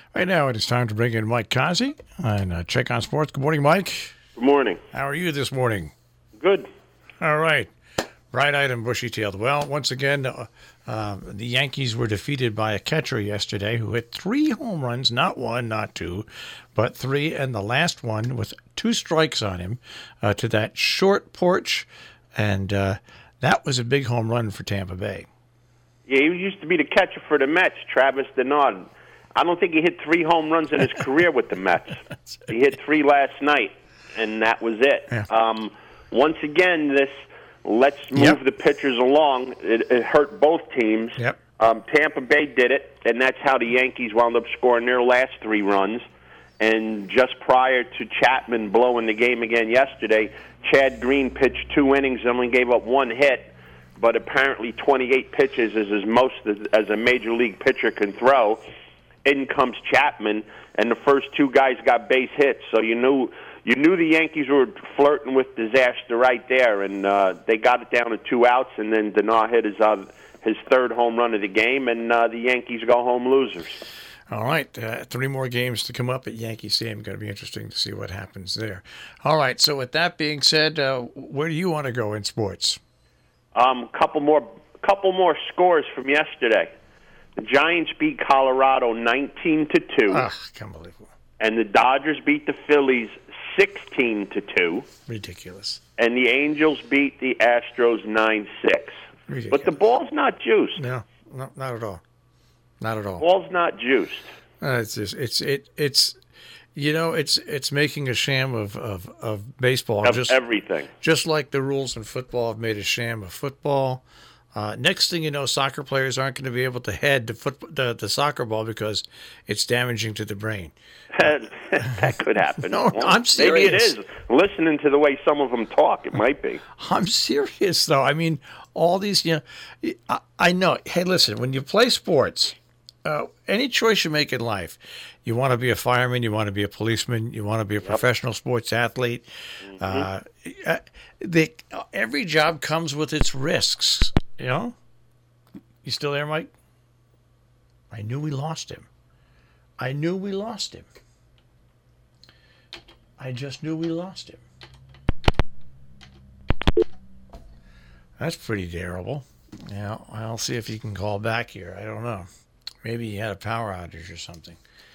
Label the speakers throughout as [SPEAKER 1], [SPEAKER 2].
[SPEAKER 1] Right now, it is time to bring in Mike Kazi and Check on Sports. Good morning, Mike.
[SPEAKER 2] Good morning.
[SPEAKER 1] How are you this morning?
[SPEAKER 2] Good.
[SPEAKER 1] All right. Bright-eyed and bushy-tailed. Well, once again, the Yankees were defeated by a catcher yesterday who hit 3 home runs, not 1, not 2, but 3, and the last one with 2 strikes on him to that short porch, and that was a big home run for Tampa Bay.
[SPEAKER 2] Yeah, he used to be the catcher for the Mets, Travis Denard. I don't think he hit 3 home runs in his career with the Mets. He hit 3 last night, and that was it.
[SPEAKER 1] Yeah.
[SPEAKER 2] Once again, this let's move the pitchers along. It hurt both teams.
[SPEAKER 1] Yep.
[SPEAKER 2] Tampa Bay did it, and that's how the Yankees wound up scoring their last 3 runs. And just prior to Chapman blowing the game again yesterday, Chad Green pitched 2 innings, only gave up 1 hit, but apparently 28 pitches is as most as a major league pitcher can throw. In comes Chapman, and the first 2 guys got base hits, so you knew the Yankees were flirting with disaster right there, and they got it down to 2 outs, and then Denard hit his 3rd home run of the game, and the Yankees go home losers.
[SPEAKER 1] All right, 3 more games to come up at Yankee Stadium. Going to be interesting to see what happens there. All right, so with that being said, where do you want to go in sports?
[SPEAKER 2] Couple more scores from yesterday. The Giants beat Colorado 19-2.
[SPEAKER 1] Unbelievable.
[SPEAKER 2] And the Dodgers beat the Phillies 16-2.
[SPEAKER 1] Ridiculous.
[SPEAKER 2] And the Angels beat the Astros 9-6.
[SPEAKER 1] Ridiculous.
[SPEAKER 2] But the ball's not juiced.
[SPEAKER 1] No, not at all. Not at all.
[SPEAKER 2] Ball's not juiced.
[SPEAKER 1] It's just it's making a sham of baseball.
[SPEAKER 2] Of everything.
[SPEAKER 1] Just like the rules in football have made a sham of football. Next thing you know, soccer players aren't going to be able to head the soccer ball because it's damaging to the brain.
[SPEAKER 2] That could happen.
[SPEAKER 1] No, I'm serious.
[SPEAKER 2] Maybe it is. Listening to the way some of them talk, it might be.
[SPEAKER 1] I'm serious, though. I mean, all these, I know. Hey, listen, when you play sports, any choice you make in life, you want to be a fireman, you want to be a policeman, you want to be a professional sports athlete. Every job comes with its risks. You still there, Mike? I knew we lost him. I just knew we lost him. That's pretty terrible. Yeah, I'll see if he can call back here. I don't know. Maybe he had a power outage or something.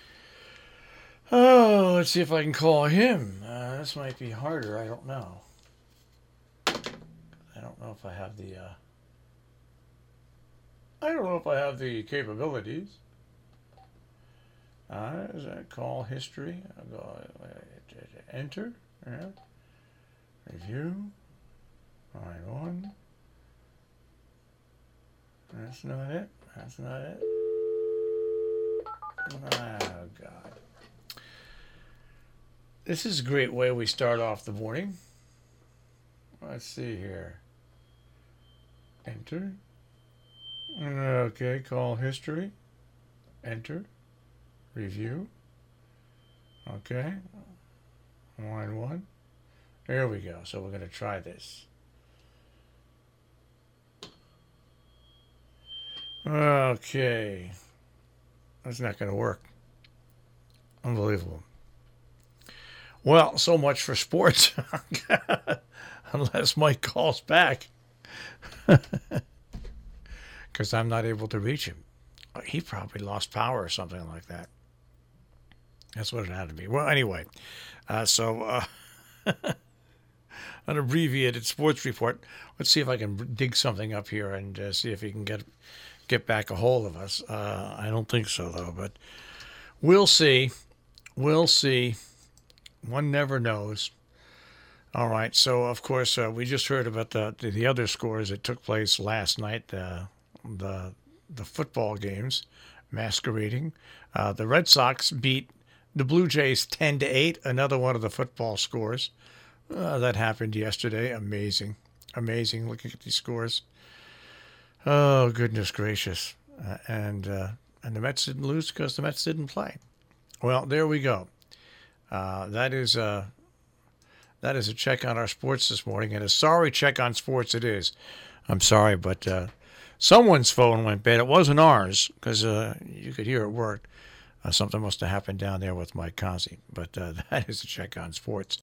[SPEAKER 1] Oh, let's see if I can call him. This might be harder. I don't know. I don't know if I have the capabilities. Is that call history? I'll go enter. Yeah. Review. Line 1. That's not it. Oh, God. This is a great way we start off the morning. Let's see here. Enter. Okay, call history. Enter. Review. Okay. Line 1. There we go. So we're going to try this. Okay. That's not going to work. Unbelievable. Well, so much for sports. Unless Mike calls back. Because I'm not able to reach him. He probably lost power or something like that. That's what it had to be. Well, anyway. An abbreviated sports report. Let's see if I can dig something up here and see if he can get back a hold of us. I don't think so, though, but we'll see. We'll see. One never knows. All right, so, of course, we just heard about the other scores that took place last night, the football games masquerading. The Red Sox beat the Blue Jays 10-8, another one of the football scores. That happened yesterday. Amazing. Looking at these scores. Oh, goodness gracious. And the Mets didn't lose because the Mets didn't play. Well, there we go. That is a check on our sports this morning, and a sorry check on sports it is. I'm sorry, but someone's phone went bad. It wasn't ours because you could hear it worked. Something must have happened down there with Mike Conzi. But that is a check on sports.